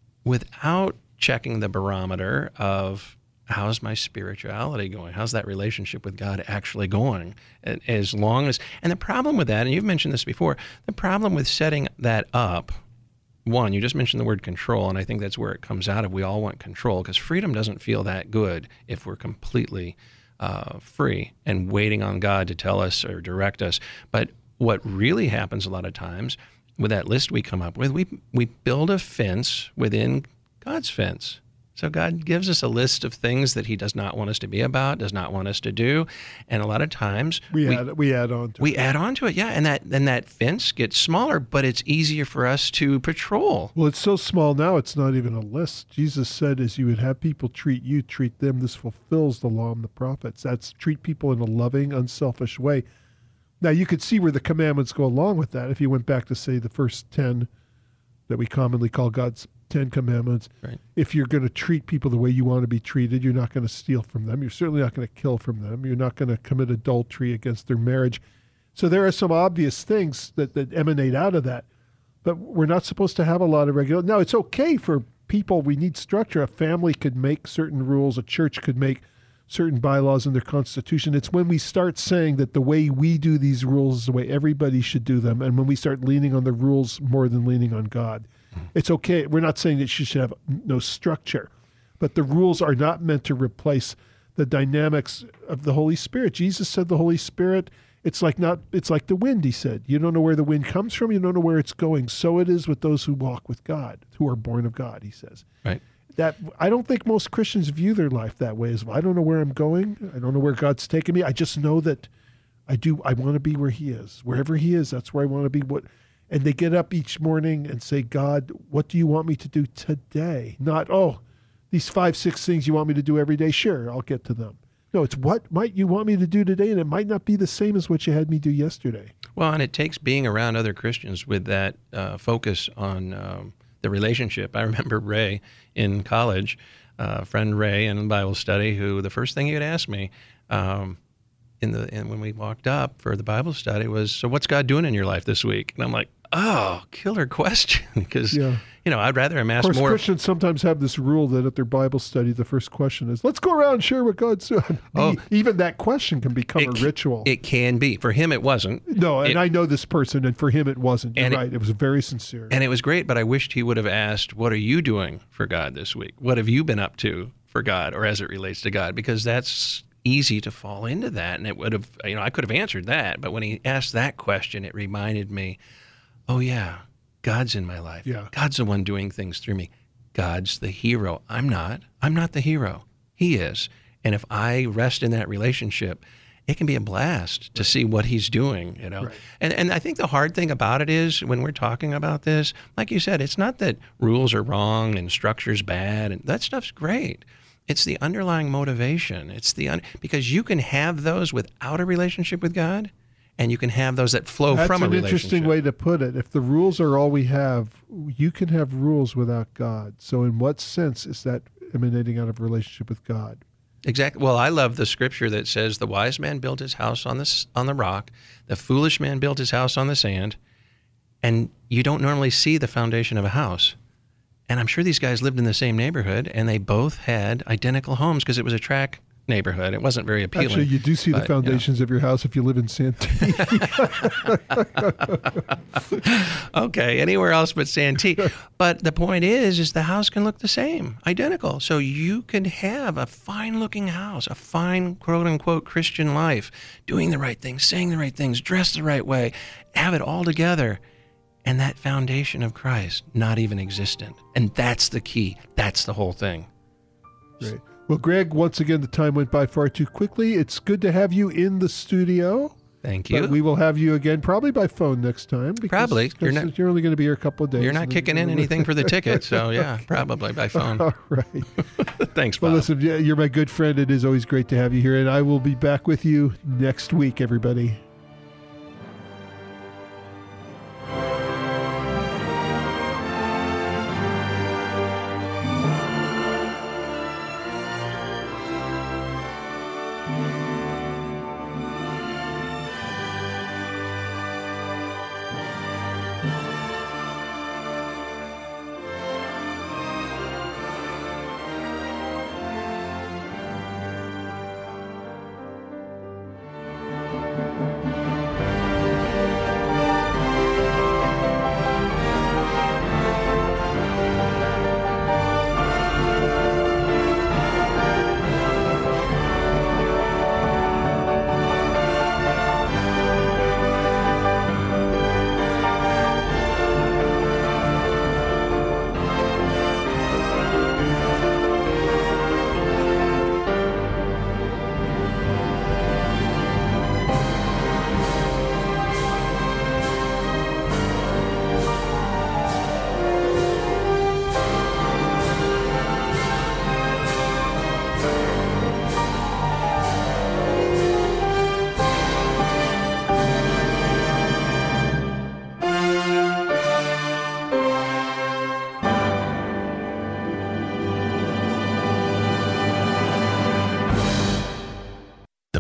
Without checking the barometer of how's my spirituality going? How's that relationship with God actually going? As long as, and the problem with that, and you've mentioned this before, the problem with setting that up, one, you just mentioned the word control, and I think that's where it comes out of. We all want control, because freedom doesn't feel that good if we're completely uh, free and waiting on God to tell us or direct us. But what really happens a lot of times with that list we come up with, we we build a fence within God's fence. So God gives us a list of things that he does not want us to be about, does not want us to do. And a lot of times we, we add, we add on to we it. add on to it, yeah. And that then that fence gets smaller, but it's easier for us to patrol. Well, it's so small now, it's not even a list. Jesus said, as you would have people treat you, treat them. This fulfills the law and the prophets. That's treat people in a loving, unselfish way. Now, you could see where the commandments go along with that. If you went back to, say, the first ten that we commonly call God's Ten Commandments. Right. If you're going to treat people the way you want to be treated, you're not going to steal from them. You're certainly not going to kill from them. You're not going to commit adultery against their marriage. So there are some obvious things that, that emanate out of that. But we're not supposed to have a lot of regular. Now, it's okay for people. We need structure. A family could make certain rules. A church could make certain bylaws in their constitution. It's when we start saying that the way we do these rules is the way everybody should do them, and when we start leaning on the rules more than leaning on God. It's okay. We're not saying that you should have no structure, but the rules are not meant to replace the dynamics of the Holy Spirit. Jesus said the Holy Spirit, it's like not, it's like the wind, he said. You don't know where the wind comes from. You don't know where it's going. So it is with those who walk with God, who are born of God, he says. Right. That I don't think most Christians view their life that way. As well. I don't know where I'm going. I don't know where God's taking me. I just know that I do. I want to be where he is. Wherever he is, that's where I want to be. What, and they get up each morning and say, God, what do you want me to do today? Not, oh, these five, six things you want me to do every day. Sure, I'll get to them. No, it's what might you want me to do today, and it might not be the same as what you had me do yesterday. Well, and it takes being around other Christians with that uh, focus on um, the relationship. I remember Ray in college, uh, friend Ray in Bible study, who the first thing he would ask me um, in the in, when we walked up for the Bible study was, so what's God doing in your life this week? And I'm like, oh, killer question, because, Yeah. you know, I'd rather him Of ask course, more. Christians sometimes have this rule that at their Bible study, the first question is, let's go around and share what God's doing. Oh. Even that question can become It a ca- ritual. It can be. For him, it wasn't. no, and it- I know this person, and for him it wasn't. You're And it- right. It, was very sincere. And it was great, but I wished he would have asked, what are you doing for God this week? What have you been up to for God, or as it relates to God? Because that's easy to fall into that. And it would have, you know, I could have answered that. But when he asked that question, it reminded me, oh, yeah, God's in my life. Yeah. God's the one doing things through me. God's the hero. I'm not. I'm not the hero. He is. And if I rest in that relationship, it can be a blast to see what he's doing, you know. Right. And and I think the hard thing about it is when we're talking about this, like you said, it's not that rules are wrong and structure's bad, and that stuff's great. It's the underlying motivation. It's the un- because you can have those without a relationship with God, and you can have those that flow That's from a an relationship. interesting way to put it. If the rules are all we have, you can have rules without God. So in what sense is that emanating out of a relationship with God? Exactly. Well, I love the scripture that says the wise man built his house on the s- on the rock, the foolish man built his house on the sand, and you don't normally see the foundation of a house. And I'm sure these guys lived in the same neighborhood, and they both had identical homes because it was a track neighborhood. It wasn't very appealing. Actually, you do see but, the foundations of your house if you live in Santee. you know. Okay, anywhere else but Santee. But the point is, is the house can look the same, identical. So you can have a fine-looking house, a fine, quote-unquote, Christian life, doing the right things, saying the right things, dressed the right way, have it all together. And that foundation of Christ, not even existent. And that's the key. That's the whole thing. Great. Well, Greg, once again, the time went by far too quickly. It's good to have you in the studio. Thank you. But we will have you again, probably by phone next time. Because, Probably. You're because not- you're only going to be here a couple of days. You're not and then kicking you're in gonna- anything for the ticket, so yeah, probably by phone. All right. Thanks, Bob. Well, listen, yeah, you're my good friend. It is always great to have you here, and I will be back with you next week, everybody.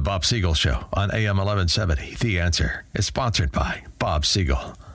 The Bob Siegel Show on A M eleven seventy. The Answer is sponsored by Bob Siegel.